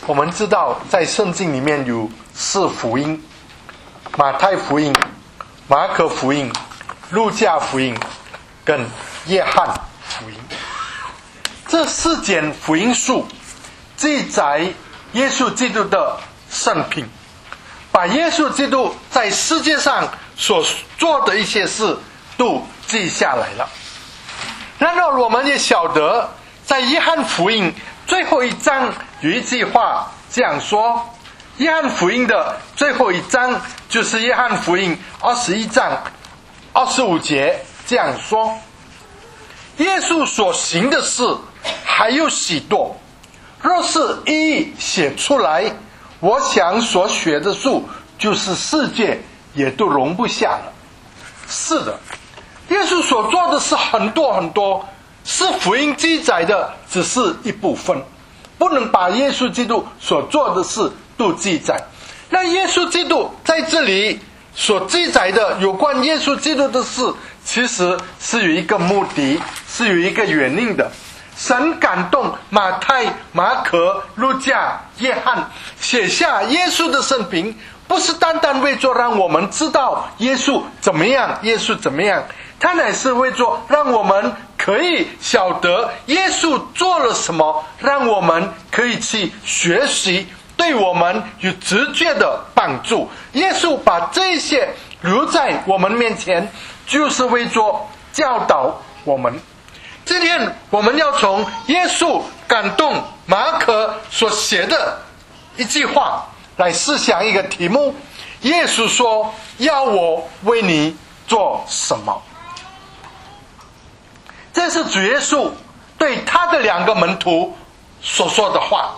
我们知道在圣经里面有4福音：马太福音、马可福音、路加福音跟约翰福音。这4卷福音书记载耶稣基督的生平，把耶稣基督在世界上所做的一些事都记下来了。然而我们也晓得，在约翰福音最后一章有一句话这样说，约翰福音的最后一章就是约翰福音21章25节这样说：耶稣所行的事还有许多，若是一一写出来，我想所写的书就是世界也都容不下了。是的，耶稣所做的是很多很多，是福音记载的只是一部分，不能把耶稣基督所做的事都记载。那耶稣基督在这里所记载的有关耶稣基督的事，其实是有一个目的，是有一个原因的。神感动马太、马可、路加、约翰写下耶稣的生平，不是单单为着让我们知道耶稣怎么样，耶稣怎么样，他乃是为着让我们可以晓得耶稣做了什么，让我们可以去学习，对我们有直接的帮助。耶稣把这些留在我们面前，就是为着教导我们。今天我们要从耶稣感动马可所写的一句话来思想一个题目：耶稣说，要我为你做什么？这是主耶稣对他的2个门徒所说的话。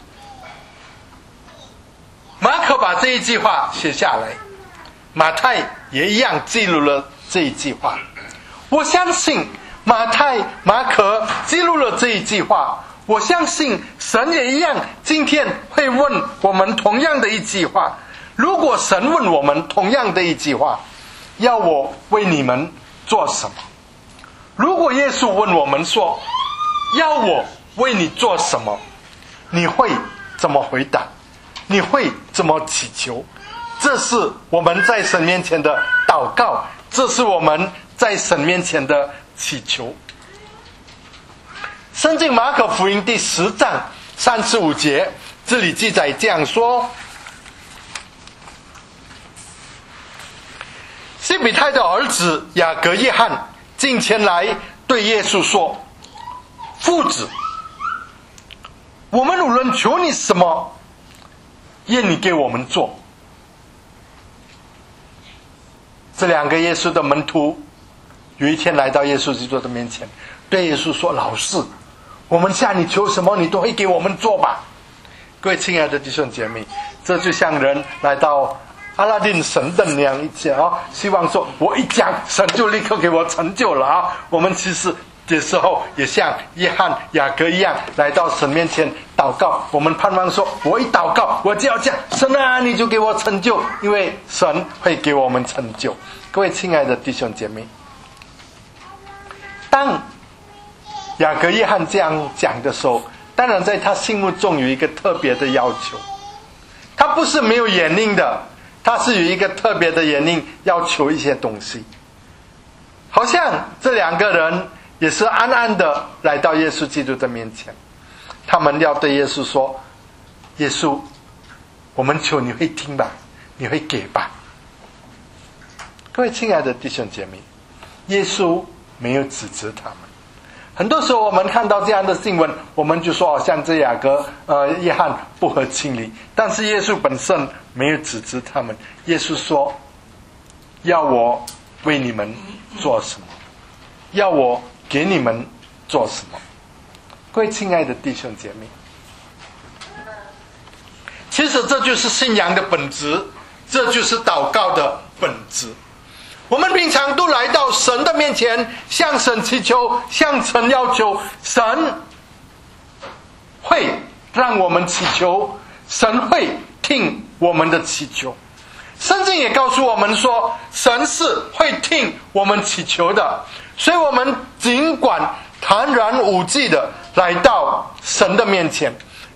马可把这一句话写下来，马太也一样记录了这一句话。我相信马太、马可记录了这一句话，我相信神也一样，今天会问我们同样的一句话。如果神问我们同样的一句话，要我为你们做什么？如果耶稣问我们说，要我为你做什么，你会怎么回答？你会怎么祈求？这是我们在神面前的祷告，这是我们在神面前的祈求。圣经马可福音第10章35节，这里记载这样说：西比泰的儿子雅各、约翰进前来对耶稣说，父子，我们无论求你什么，愿你给我们做。这2个耶稣的门徒有一天来到耶稣基督的面前，对耶稣说，老师，我们向你求什么你都会给我们做吧。各位亲爱的弟兄姐妹，这就像人来到阿拉丁神灯那样一讲，希望说我一讲神就立刻给我成就了啊。我们其实的时候也像约翰、雅各一样来到神面前祷告，我们盼望说我一祷告我就要讲，神啊你就给我成就，因为神会给我们成就。各位亲爱的弟兄姐妹，当雅各、约翰这样讲的时候，当然在他心目中有一个特别的要求，他不是没有原因的，他是有一个特别的原因要求一些东西。好像这2个人也是安安的来到耶稣基督的面前，他们要对耶稣说，耶稣，我们求你会听吧，你会给吧。各位亲爱的弟兄姐妹，耶稣没有指责他们。很多时候我们看到这样的新闻，我们就说好像这雅各、约翰不合情理，但是耶稣本身没有指责他们。耶稣说，要我为你们做什么，要我给你们做什么。各位亲爱的弟兄姐妹，其实这就是信仰的本质，这就是祷告的本质。我们平常都来到神的面前，向神祈求，向神要求，神会让我们祈求，神会听我们的祈求。圣经也告诉我们说，神是会听我们祈求的，所以我们尽管坦然无惧的来到神的面前，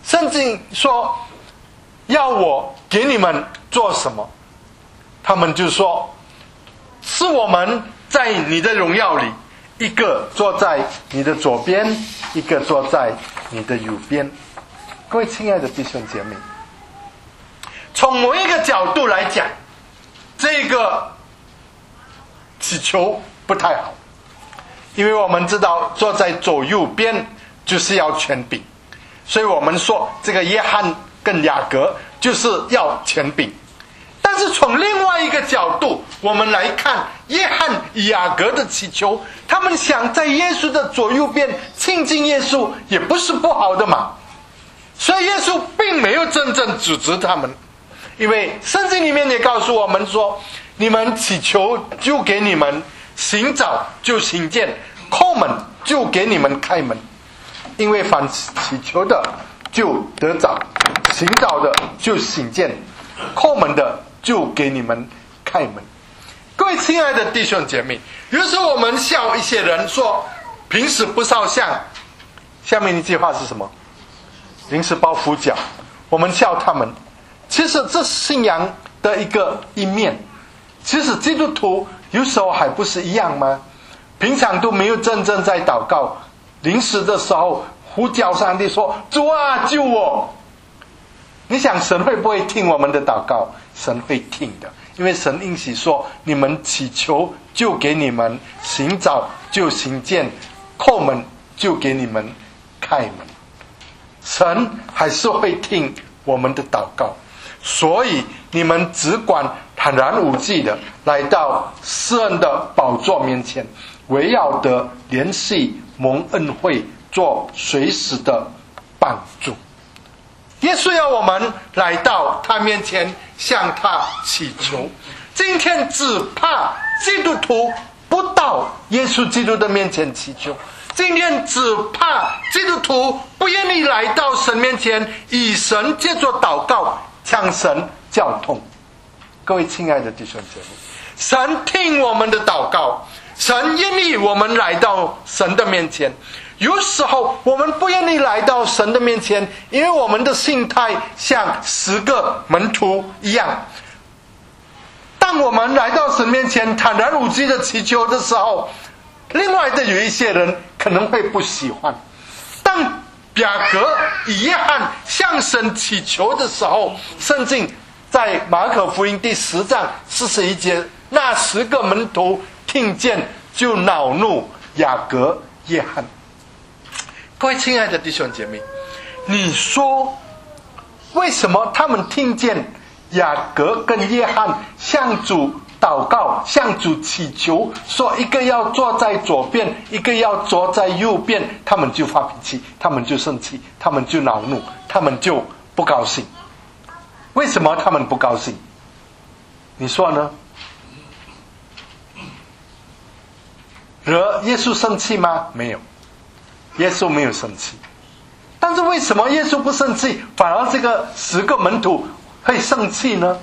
圣经说要我给你们做什么，他们就说是我们在你的荣耀里，一个坐在你的左边，一个坐在你的右边。各位亲爱的弟兄姐妹，从某一个角度来讲，这个祈求不太好，因为我们知道坐在左右边就是要权柄，所以我们说这个约翰跟雅各就是要权柄。但是从另外一个角度我们来看约翰与雅各的祈求，他们想在耶稣的左右边亲近耶稣也不是不好的嘛。所以耶稣并没有真正指责他们，因为圣经里面也告诉我们说，你们祈求就给你们，寻找就寻见，叩门就给你们开门。因为凡祈求的就得着，寻找的就寻见，叩门的就给你们开门。各位亲爱的弟兄姐妹，有时候我们笑一些人说平时不烧香，下面一句话是什么？临时抱佛脚。我们笑他们，其实这是信仰的一面。其实基督徒有时候还不是一样吗？平常都没有真正在祷告，临时的时候呼叫上帝说主啊救我。你想神会不会听我们的祷告？神会听的，因为神应许说你们祈求就给你们，寻找就寻见，叩门就给你们开门。神还是会听我们的祷告，所以你们只管坦然无惧的来到施恩的宝座面前，围绕的联系蒙恩惠，做随时的帮助。耶稣要我们来到他面前向他祈求。今天只怕基督徒不到耶稣基督的面前祈求，今天只怕基督徒不愿意来到神面前，以神借着祷告向神交通。各位亲爱的弟兄姐妹，神听我们的祷告，神愿意我们来到神的面前。有时候我们不愿意来到神的面前，因为我们的心态像10个门徒一样。当我们来到神面前坦然无惧的祈求的时候，另外的有一些人可能会不喜欢。当雅各与约翰向神祈求的时候，圣经在马可福音第10章41节，那10个门徒听见就恼怒雅各、约翰。各位亲爱的弟兄姐妹，你说为什么他们听见雅各跟约翰向主祷告，向主祈求，说一个要坐在左边，一个要坐在右边，他们就发脾气，他们就生气，他们就恼怒，他们就不高兴？为什么他们不高兴？你说呢？惹耶稣生气吗？没有，耶稣没有生气。但是为什么耶稣不生气，反而这个10个门徒会生气呢？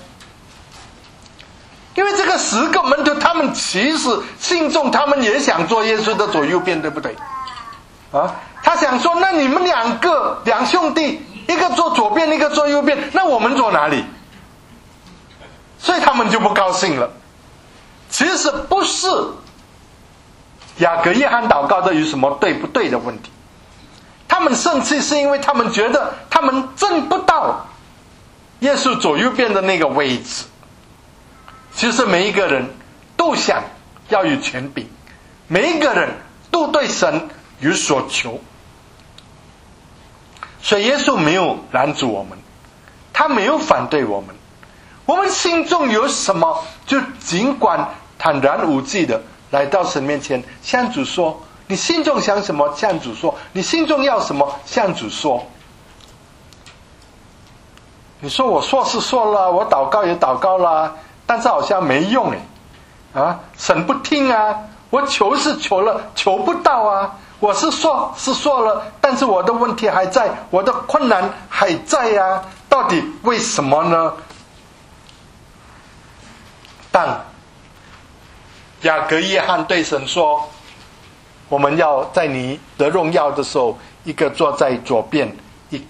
因为这个10个门徒，他们其实心中他们也想做耶稣的左右边，对不对？他想说，那你们两兄弟，一个坐左边，一个坐右边，那我们坐哪里？所以他们就不高兴了。其实不是雅各、约翰祷告的有什么对不对的问题，他们生气是因为他们觉得他们挣不到耶稣左右边的那个位置。其实每一个人都想要有权柄，每一个人都对神有所求，所以耶稣没有拦阻我们，他没有反对我们。我们心中有什么，就尽管坦然无惧的来到神面前，向主说，你心中想什么向主说，你心中要什么向主说。你说我说是说了，我祷告也祷告了，但是好像没用神不听啊，我求是求了，求不到啊，我是说是说了，但是我的问题还在，我的困难还在啊，到底为什么呢？但雅各、约翰对神说，我们要在你得荣耀的时候，一个坐在左边，一个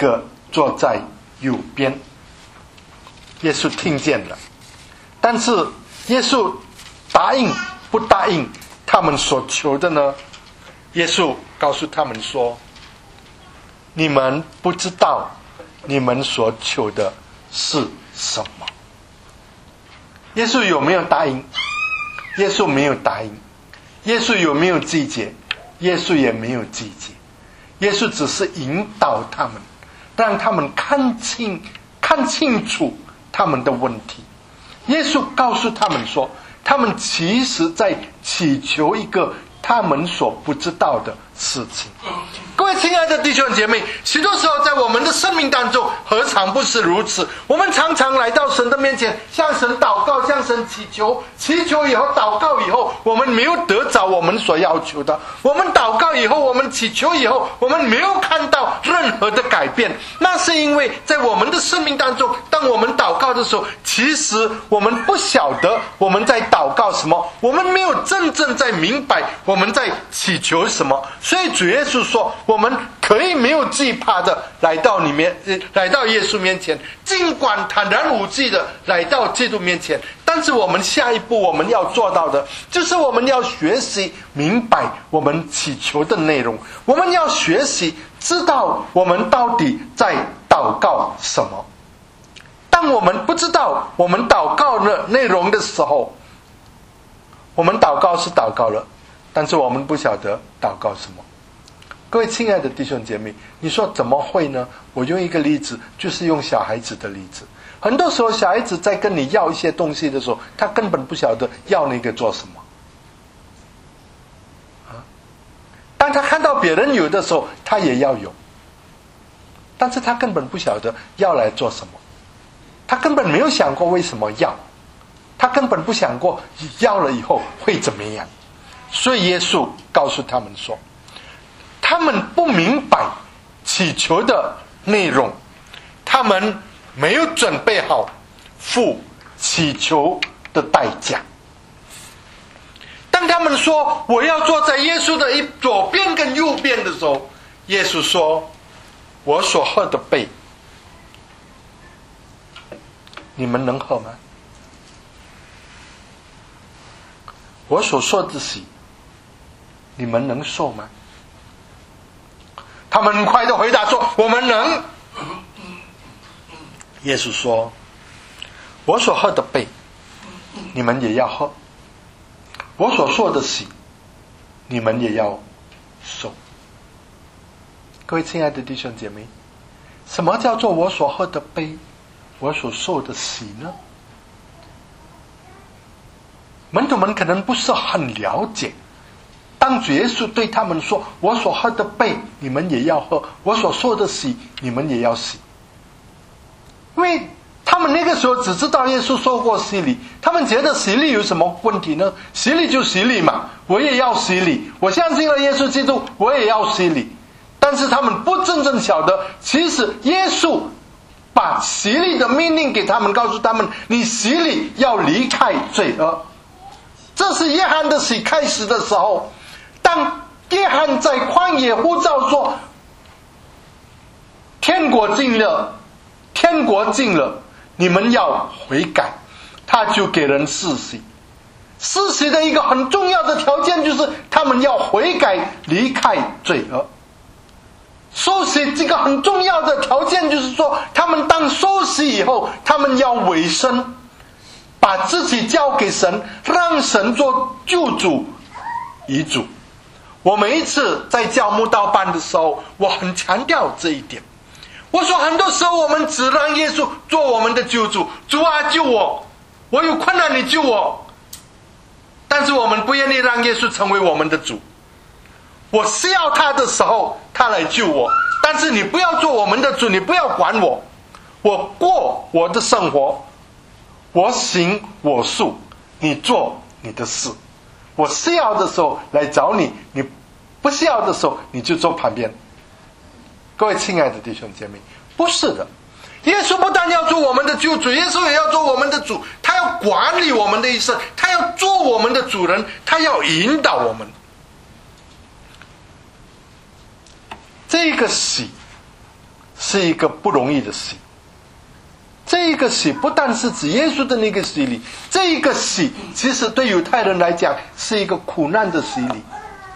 坐在右边。耶稣听见了，但是耶稣答应不答应他们所求的呢？耶稣告诉他们说，你们不知道你们所求的是什么。耶稣有没有答应？耶稣没有答应。耶稣有没有拒绝？耶稣也没有拒绝。耶稣只是引导他们，让他们看清楚他们的问题。耶稣告诉他们说，他们其实在祈求一个他们所不知道的事情。各位亲爱的弟兄姐妹，许多时候在我们的生命当中何尝不是如此？我们常常来到神的面前，向神祷告，向神祈求，祈求以后祷告以后，我们没有得着我们所要求的。我们祷告以后，我们祈求以后，我们没有看到任何的改变。那是因为在我们的生命当中，当我们祷告的时候，其实我们不晓得我们在祷告什么，我们没有真正在明白我们在祈求什么。所以主耶稣说，我们可以没有惧怕的来到耶稣面前，尽管坦然无惧的来到基督面前。但是我们下一步我们要做到的，就是我们要学习明白我们祈求的内容，我们要学习知道我们到底在祷告什么。当我们不知道我们祷告的内容的时候，我们祷告是祷告了，但是我们不晓得祷告什么。各位亲爱的弟兄姐妹，你说怎么会呢？我用一个例子，就是用小孩子的例子。很多时候小孩子在跟你要一些东西的时候，他根本不晓得要那个做什么。当他看到别人有的时候，他也要有，但是他根本不晓得要来做什么，他根本没有想过为什么要，他根本不想过要了以后会怎么样。所以耶稣告诉他们说，他们不明白祈求的内容，他们没有准备好付祈求的代价。当他们说我要坐在耶稣的左边跟右边的时候，耶稣说，我所喝的杯你们能喝吗？我所受的洗你们能受吗？他们很快的回答说，我们能。耶稣说，我所喝的杯你们也要喝，我所受的洗你们也要受。各位亲爱的弟兄姐妹，什么叫做我所喝的杯，我所受的洗呢？门徒们可能不是很了解，当主耶稣对他们说，我所喝的杯你们也要喝，我所受的洗你们也要洗，因为他们那个时候只知道耶稣受过洗礼，他们觉得洗礼有什么问题呢？洗礼就洗礼嘛，我也要洗礼，我相信了耶稣基督，我也要洗礼。但是他们不真正晓得，其实耶稣把洗礼的命令给他们，告诉他们，你洗礼要离开罪恶。这是约翰的洗开始的时候，当约翰在旷野呼召说，天国近了，天国近了，你们要悔改，他就给人施洗。施洗的一个很重要的条件就是他们要悔改，离开罪恶。受洗这个很重要的条件就是说，他们当受洗以后，他们要委身，把自己交给神，让神做救主遗主。我每一次在教慕道班的时候，我很强调这一点。我说很多时候我们只让耶稣做我们的救主，主啊救我，我有困难你救我，但是我们不愿意让耶稣成为我们的主。我需要他的时候他来救我，但是你不要做我们的主，你不要管我，我过我的生活，我行我素，你做你的事。我需要的时候来找你，你不需要的时候你就坐旁边。各位亲爱的弟兄姐妹，不是的，耶稣不但要做我们的救主，耶稣也要做我们的主，他要管理我们的一生，他要做我们的主人，他要引导我们。这个洗是一个不容易的洗。这一个洗不但是指耶稣的那个洗礼，这一个洗其实对犹太人来讲是一个苦难的洗礼。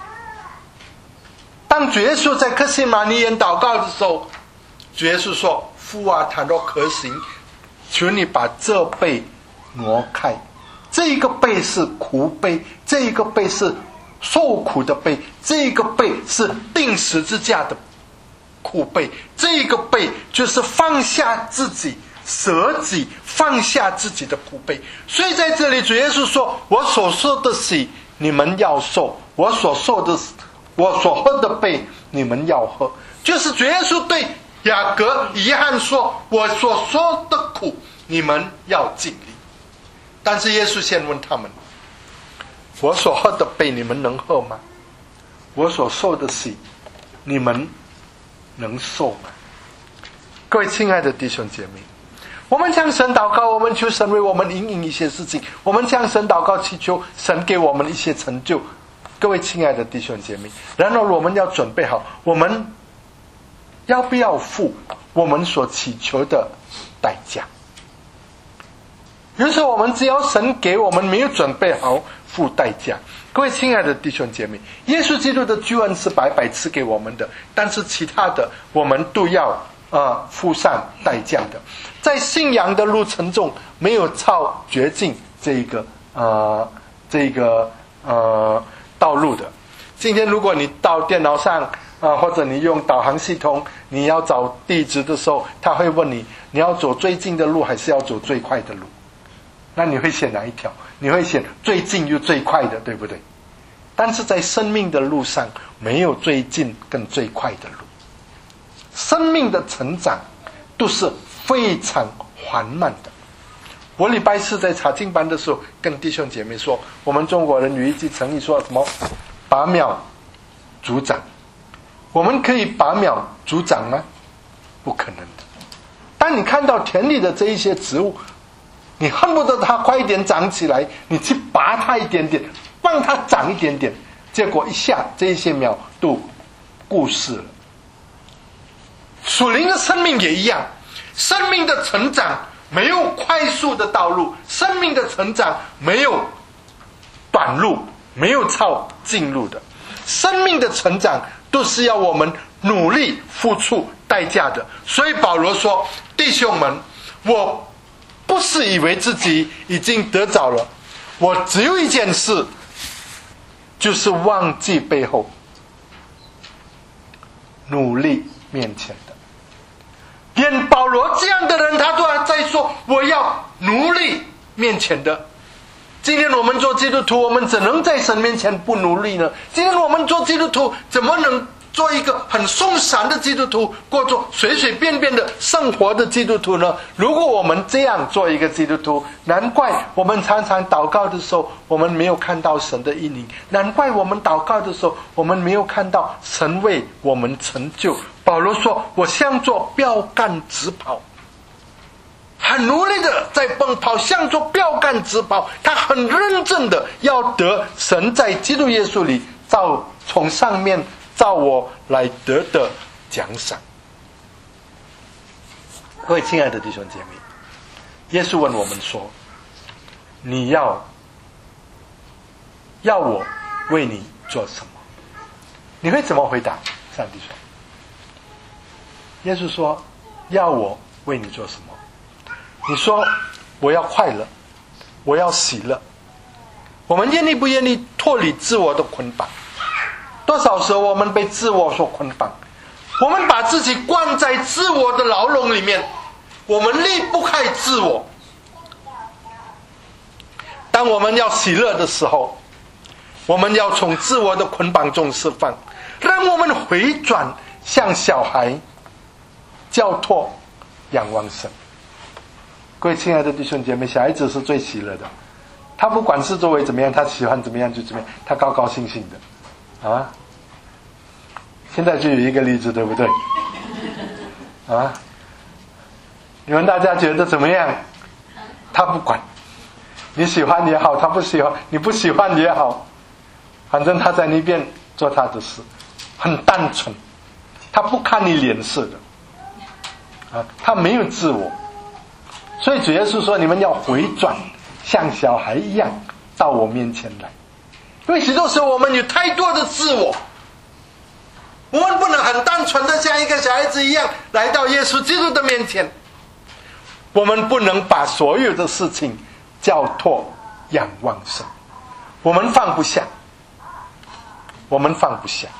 当主耶稣在客西马尼园祷告的时候，主耶稣说：父啊，倘若可行，求你把这杯挪开。这一个杯是苦杯，这一个杯是受苦的杯，这一个杯是钉十字架的苦杯，这一个杯就是放下自己舍己放下自己的苦杯。所以在这里主耶稣说：我所受的洗你们要受，我所喝的杯你们要喝。就是主耶稣对雅各约翰说：我所受的苦你们要经历。但是耶稣先问他们：我所喝的杯你们能喝吗？我所受的洗你们能受吗？各位亲爱的弟兄姐妹，我们向神祷告，我们求神为我们引一些事情，我们向神祷告祈求神给我们一些成就。各位亲爱的弟兄姐妹，然而我们要准备好，我们要不要付我们所祈求的代价？有时候我们只要神给我们没有准备好付代价。各位亲爱的弟兄姐妹，耶稣基督的救恩是白白赐给我们的，但是其他的我们都要付上代价的。在信仰的路程中没有超绝境这个道路的。今天如果你到电脑上或者你用导航系统，你要找地址的时候，他会问你要走最近的路还是要走最快的路，那你会选哪一条？你会选最近又最快的，对不对？但是在生命的路上没有最近跟最快的路，生命的成长都是非常缓慢的。我礼拜四在查经班的时候跟弟兄姐妹说，我们中国人有一句成语说什么拔苗助长。我们可以拔苗助长吗？不可能的。当你看到田里的这一些植物，你恨不得它快一点长起来，你去拔它一点点，帮它长一点点，结果一下这一些苗都过世了。属灵的生命也一样，生命的成长没有快速的道路，生命的成长没有短路，没有抄近路的。生命的成长都是要我们努力付出代价的。所以保罗说：弟兄们，我不是以为自己已经得着了，我只有一件事，就是忘记背后，努力面前的。连保罗这样的人，他都还在说我要努力面前的。今天我们做基督徒，我们怎能在神面前不努力呢？今天我们做基督徒，怎么能做一个很松散的基督徒，过着随随便便的生活的基督徒呢？如果我们这样做一个基督徒，难怪我们常常祷告的时候我们没有看到神的应允，难怪我们祷告的时候我们没有看到神为我们成就。保罗说：我像做标杆直跑，很努力的在奔跑，像做标杆直跑，他很认真的要得神在基督耶稣里从上面照我来得的奖赏。各位亲爱的弟兄姐妹，耶稣问我们说：你要我为你做什么？你会怎么回答？上帝说，耶稣说：要我为你做什么？你说我要快乐，我要喜乐。我们愿意不愿意脱离自我的捆绑？多少时候我们被自我所捆绑，我们把自己关在自我的牢笼里面，我们离不开自我。当我们要喜乐的时候，我们要从自我的捆绑中释放，让我们回转向小孩，交托仰望神。各位亲爱的弟兄姐妹，小孩子是最喜乐的，他不管是周围怎么样，他喜欢怎么样就怎么样，他高高兴兴的啊。现在就有一个例子，对不对啊？你们大家觉得怎么样？他不管，你喜欢也好，他不喜欢，你不喜欢也好，反正他在那边做他的事，很单纯，他不看你脸色的。 他没有自我。所以主耶稣说，你们要回转，像小孩一样到我面前来。因为许多时候我们有太多的自我，我们不能很单纯的像一个小孩子一样来到耶稣基督的面前。我们不能把所有的事情交托仰望神，我们放不下，我们放不下。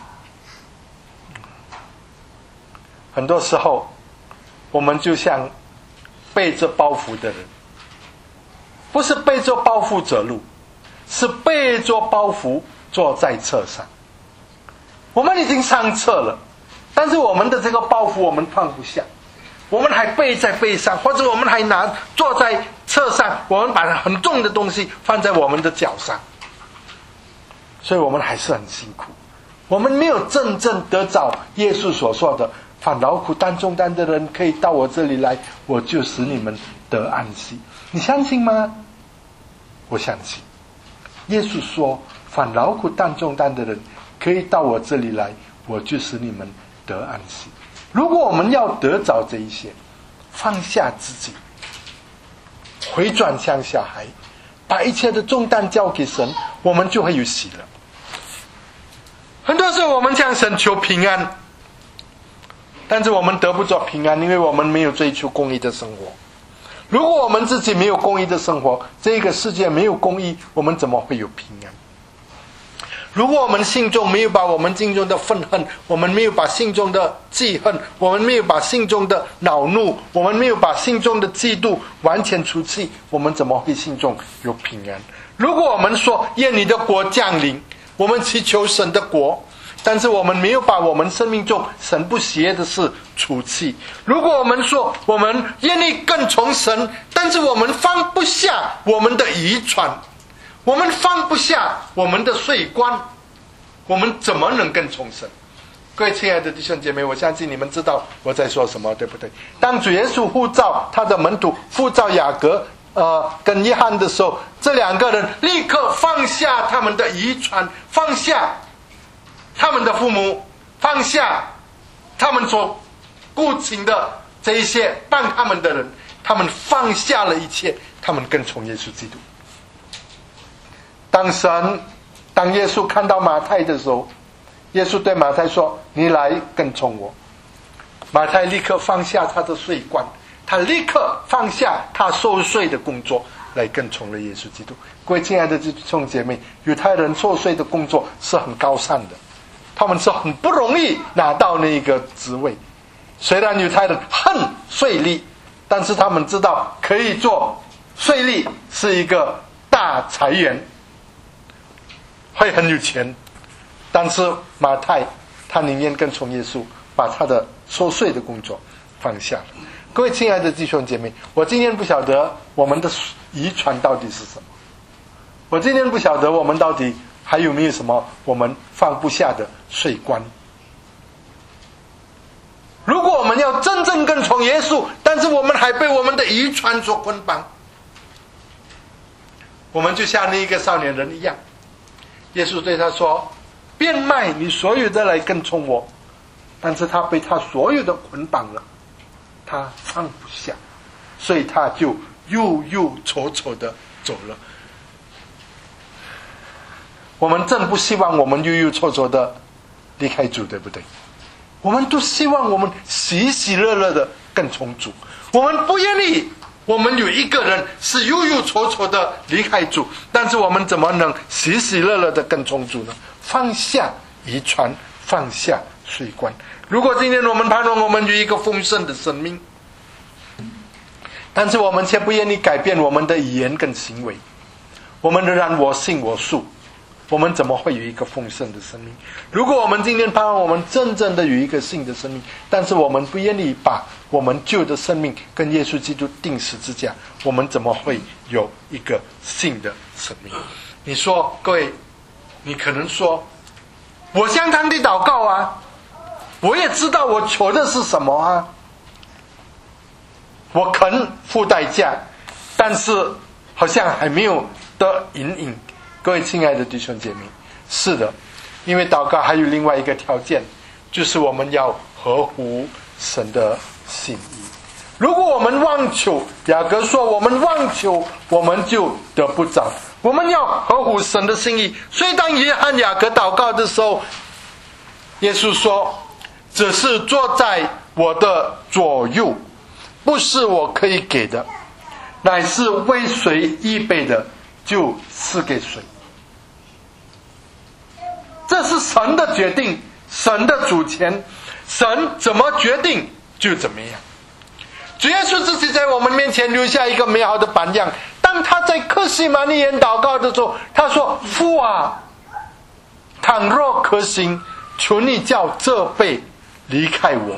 很多时候我们就像背着包袱的人，不是背着包袱走路，是背着包袱坐在车上。我们已经上车了，但是我们的这个包袱我们放不下，我们还背在背上，或者我们还坐在车上，我们把很重的东西放在我们的脚上，所以我们还是很辛苦。我们没有真正得着耶稣所说的，凡劳苦担重担的人可以到我这里来，我就使你们得安息。你相信吗？我相信。耶稣说，凡劳苦担重担的人可以到我这里来，我就使你们得安息。如果我们要得着这一些，放下自己，回转向小孩，把一切的重担交给神，我们就会有喜乐。很多时候我们向神求平安，但是我们得不着平安，因为我们没有追求公义的生活。如果我们自己没有公义的生活，这个世界没有公义，我们怎么会有平安？如果我们心中没有把我们心中的愤恨，我们没有把心中的记恨，我们没有把心中的恼怒，我们没有把心中的嫉妒完全除去，我们怎么会心中有平安？如果我们说愿你的国降临，我们祈求神的国，但是我们没有把我们生命中神不喜悦的事除去。如果我们说我们愿意跟从神，但是我们放不下我们的遗传，我们放不下我们的税关，我们怎么能跟从神？各位亲爱的弟兄姐妹，我相信你们知道我在说什么，对不对？当主耶稣呼召他的门徒，呼召雅各跟约翰的时候，这两个人立刻放下他们的遗传，放下他们的父母，放下他们所顾情的这一些帮他们的人，他们放下了一切，他们跟从耶稣基督。当耶稣看到马太的时候，耶稣对马太说，你来跟从我。马太立刻放下他的税关，他立刻放下他收税的工作，来跟从了耶稣基督。各位亲爱的弟兄姐妹，犹太人收税的工作是很高尚的，他们是很不容易拿到那个职位。虽然犹太人恨税吏，但是他们知道可以做税吏是一个大财源，会很有钱。但是马太他宁愿跟从耶稣，把他的收税的工作放下了。各位亲爱的弟兄姐妹，我今天不晓得我们的遗传到底是什么，我今天不晓得我们到底还有没有什么我们放不下的税关。如果我们要真正跟从耶稣，但是我们还被我们的遗传所捆绑，我们就像那一个少年人一样。耶稣对他说，变卖你所有的来跟从我，但是他被他所有的捆绑了，他放不下，所以他就忧忧愁愁的走了。我们真不希望我们忧忧愁愁的离开主，对不对？我们都希望我们喜喜乐乐的跟从主，我们不愿意我们有一个人是忧忧愁愁的离开主，但是我们怎么能喜喜乐乐的跟从主呢？放下遗传，放下税关。如果今天我们盼望我们有一个丰盛的生命，但是我们却不愿意改变我们的语言跟行为，我们仍然我行我素，我们怎么会有一个丰盛的生命？如果我们今天盼望我们真正的有一个新的生命，但是我们不愿意把我们旧的生命跟耶稣基督钉十字架，我们怎么会有一个新的生命？你说，各位，你可能说，我向上帝祷告啊，我也知道我求的是什么啊，我肯付代价，但是好像还没有得引领。各位亲爱的弟兄姐妹，是的，因为祷告还有另外一个条件，就是我们要合乎神的心意。 如果我们妄求，雅各说我们妄求，我们就得不着。我们要合乎神的心意。所以当约翰雅各祷告的时候，耶稣说，只是坐在我的左右，不是我可以给的，乃是为谁预备的，就赐给谁。这是神的决定，神的主权，神怎么决定就怎么样。主耶稣自己在我们面前留下一个美好的榜样。当他在客西马尼园祷告的时候，他说，父啊，倘若可行，求你叫这杯离开我。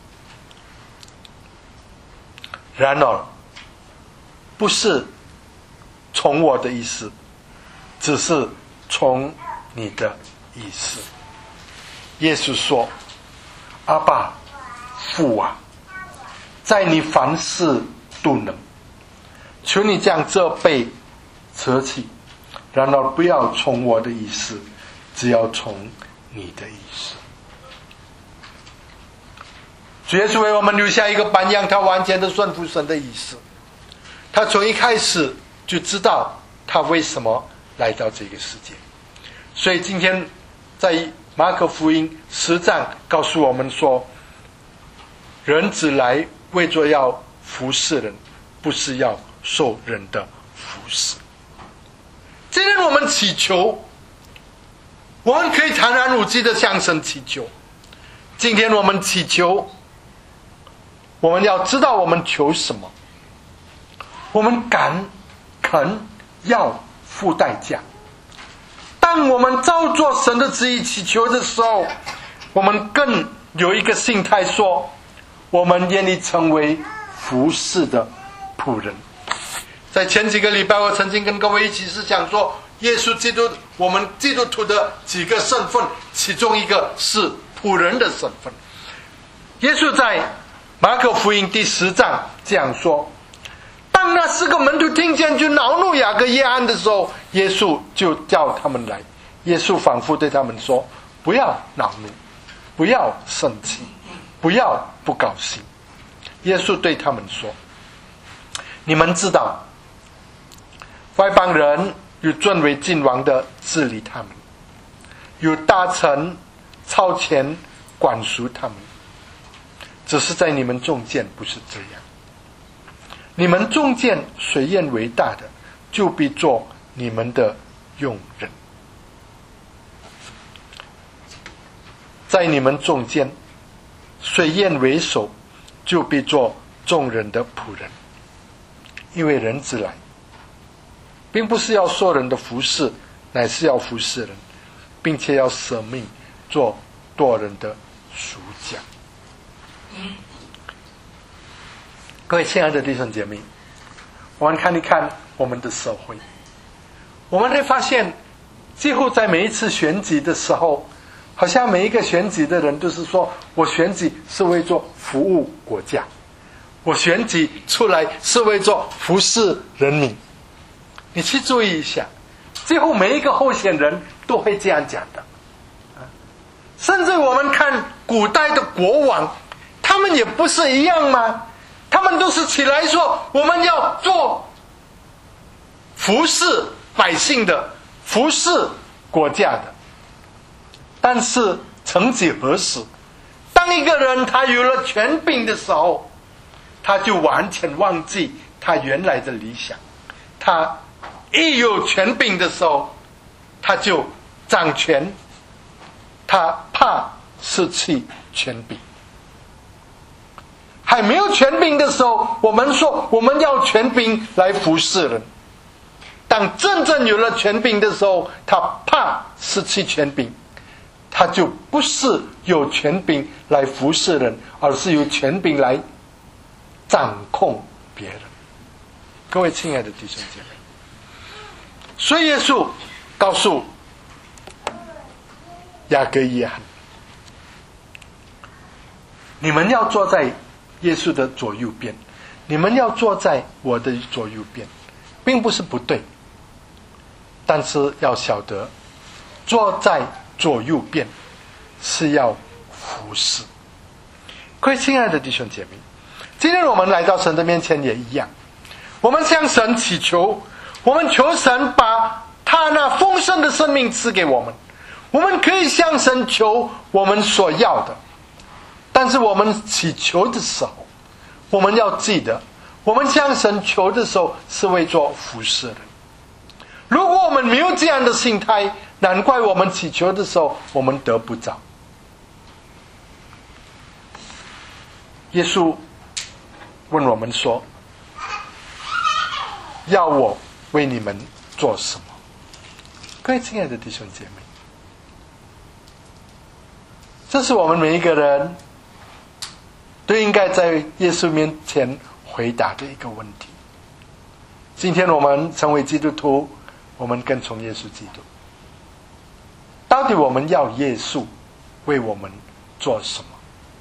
然而不是从我的意思，只是从你的意思。耶稣说，阿爸，父啊，在你凡事都能，求你将这杯舍弃，然而不要从我的意思，只要从你的意思。主耶稣为我们留下一个榜样，他完全的顺服神的意思。他从一开始就知道他为什么来到这个世界。所以今天在马可福音10章告诉我们说，人只来为着要服侍人，不是要受人的服侍。今天我们祈求，我们可以坦然无惧的向神祈求。今天我们祈求，我们要知道我们求什么，我们敢肯要付代价。当我们照做神的旨意祈求的时候，我们更有一个心态说，我们愿意成为服侍的仆人。在前几个礼拜，我曾经跟各位一起是讲说，耶稣基督，我们基督徒的几个身份，其中一个是仆人的身份。耶稣在马可福音第10章这样说，当那4个门徒听见就恼怒雅各约翰的时候，耶稣就叫他们来。耶稣仿佛对他们说，不要恼怒，不要生气，不要不高兴。耶稣对他们说，你们知道外邦人有尊为君王的治理他们，有大臣超前管束他们，只是在你们中间不是这样。你们中间谁愿为大的，就必做你们的用人。在你们中间谁愿为首，就必做众人的仆人。因为人子来，并不是要受人的服侍，乃是要服侍人，并且要舍命做多人的赎价。各位亲爱的弟兄姐妹，我们看一看我们的社会，我们会发现几乎在每一次选举的时候，好像每一个选举的人都是说，我选举是为做服务国家，我选举出来是为做服侍人民。你去注意一下，几乎每一个候选人都会这样讲的。甚至我们看古代的国王，他们也不是一样吗？他们都是起来说，我们要做服侍百姓的，服侍国家的。但是曾几何时，当一个人他有了权柄的时候，他就完全忘记他原来的理想。他一有权柄的时候，他就掌权，他怕失去权柄。还没有权柄的时候，我们说我们要权柄来服侍人。当真正有了权柄的时候，他怕失去权柄，他就不是有权柄来服侍人，而是有权柄来掌控别人。各位亲爱的弟兄姐妹，所以耶稣告诉雅各约翰，你们要坐在耶稣的左右边，你们要坐在我的左右边，并不是不对，但是要晓得坐在左右边是要服侍。各位亲爱的弟兄姐妹， 今天我们来到神的面前也一样，我们向神祈求，我们求神把他那丰盛的生命赐给我们。我们可以向神求我们所要的，但是我们祈求的时候，我们要记得，我们向神求的时候是为做服侍的。如果我们没有这样的心态，难怪我们祈求的时候我们得不着。耶稣问我们说，要我为你们做什么？各位亲爱的弟兄姐妹，这是我们每一个人都应该在耶稣面前回答的一个问题。今天我们成为基督徒，我们跟从耶稣基督，到底我们要耶稣为我们做什么？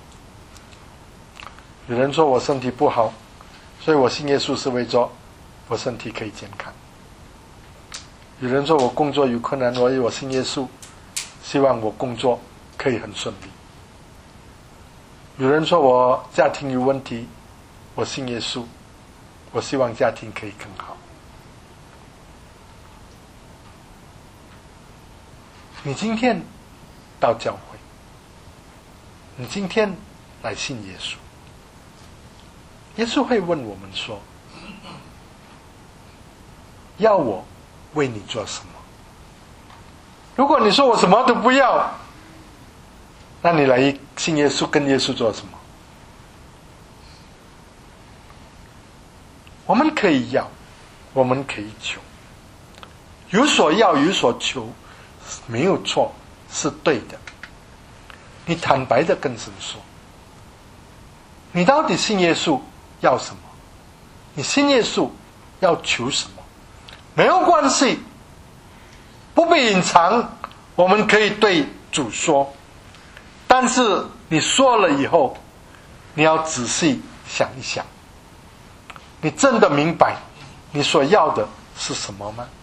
有人说我身体不好，所以我信耶稣是为着我身体可以健康。有人说我工作有困难，所以我信耶稣，希望我工作可以很顺利。有人说我家庭有问题，我信耶稣，我希望家庭可以更好。你今天到教会，你今天来信耶稣，耶稣会问我们说，要我为你做什么？如果你说我什么都不要，那你来信耶稣，跟耶稣做什么？我们可以要，我们可以求，有所要有所求没有错，是对的。你坦白的跟神说，你到底信耶稣要什么？你信耶稣要求什么？没有关系，不被隐藏，我们可以对主说。但是你说了以后，你要仔细想一想，你真的明白你所要的是什么吗？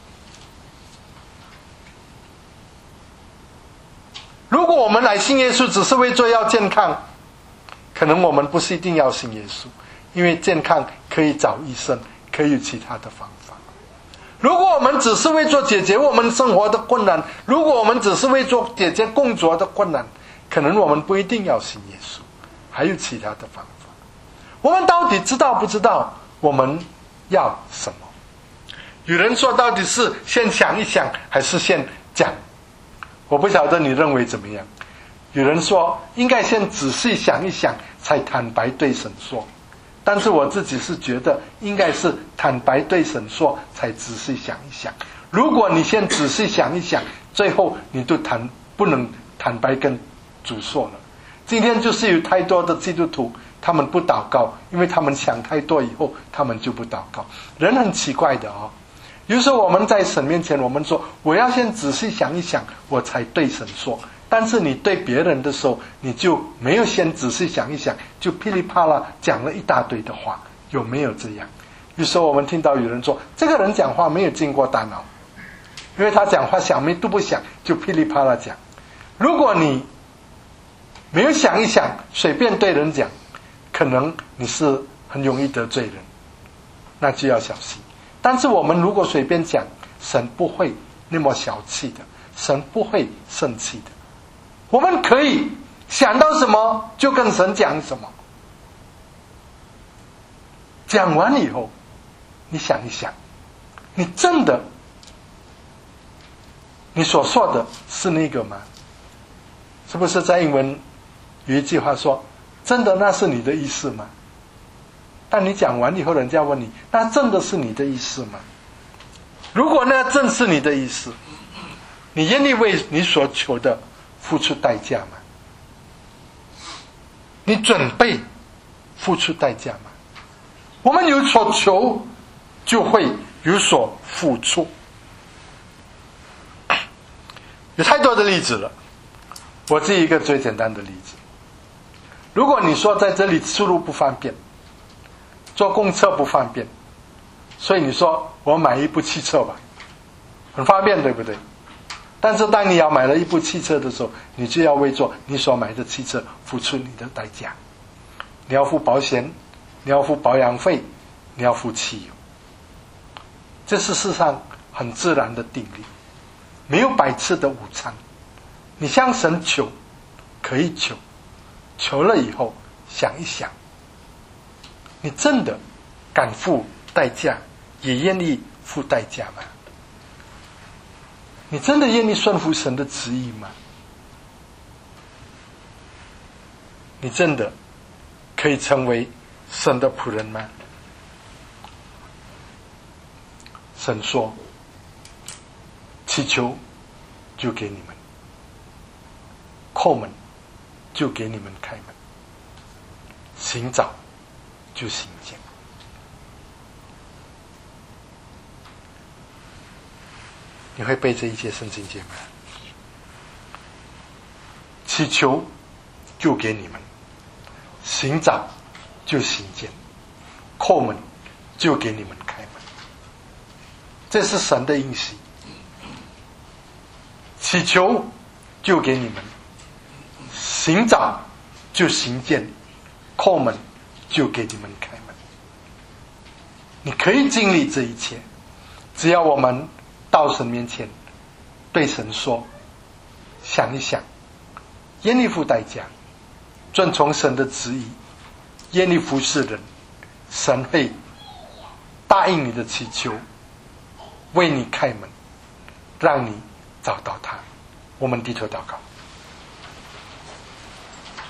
如果我们来信耶稣只是为做要健康，可能我们不是一定要信耶稣，因为健康可以找医生，可以有其他的方法。如果我们只是为做解决我们生活的困难，如果我们只是为做解决工作的困难，可能我们不一定要信耶稣，还有其他的方法。我们到底知道不知道我们要什么？有人说到底是先想一想还是先讲？我不晓得你认为怎么样。有人说应该先仔细想一想才坦白对神说，但是我自己是觉得应该是坦白对神说才仔细想一想。如果你先仔细想一想，最后你都不能坦白跟主说了。今天就是有太多的基督徒，他们不祷告，因为他们想太多以后他们就不祷告。人很奇怪的哦，有时候我们在神面前，我们说我要先仔细想一想我才对神说，但是你对别人的时候你就没有先仔细想一想，就噼里啪啦讲了一大堆的话。有没有这样？有时候我们听到有人说这个人讲话没有经过大脑，因为他讲话想都不想就噼里啪啦讲。如果你没有想一想随便对人讲，可能你是很容易得罪人，那就要小心。但是我们如果随便讲，神不会那么小气的，神不会生气的。我们可以想到什么就跟神讲什么，讲完以后你想一想，你真的你所说的是那个吗？是不是在英文有一句话说，真的那是你的意思吗？但你讲完以后，人家问你，那真的是你的意思吗？如果那正是你的意思，你愿意为你所求的付出代价吗？你准备付出代价吗？我们有所求，就会有所付出。有太多的例子了，我举一个最简单的例子。如果你说在这里出入不方便，坐公车不方便，所以你说我买一部汽车吧，很方便，对不对？但是当你要买了一部汽车的时候，你就要为做你所买的汽车付出你的代价。你要付保险， 你要付保养费，你要付汽油。这是世上很自然的定律，没有白吃的午餐。你向神求，可以求，求了以后想一想，你真的敢付代价，也愿意付代价吗？你真的愿意顺服神的旨意吗？你真的可以成为神的仆人吗？神说，祈求就给你们，叩门就给你们开门，寻找就寻见。你会背这一节圣经节吗？祈求就给你们，寻找就寻见，叩门就给你们开门。这是神的应许。祈求就给你们，寻找就寻见，叩门就给你们开门。你可以经历这一切，只要我们到神面前对神说，想一想，愿意付代价，遵从神的旨意，愿意服侍人，神会答应你的祈求，为你开门，让你找到他。我们低头祷告。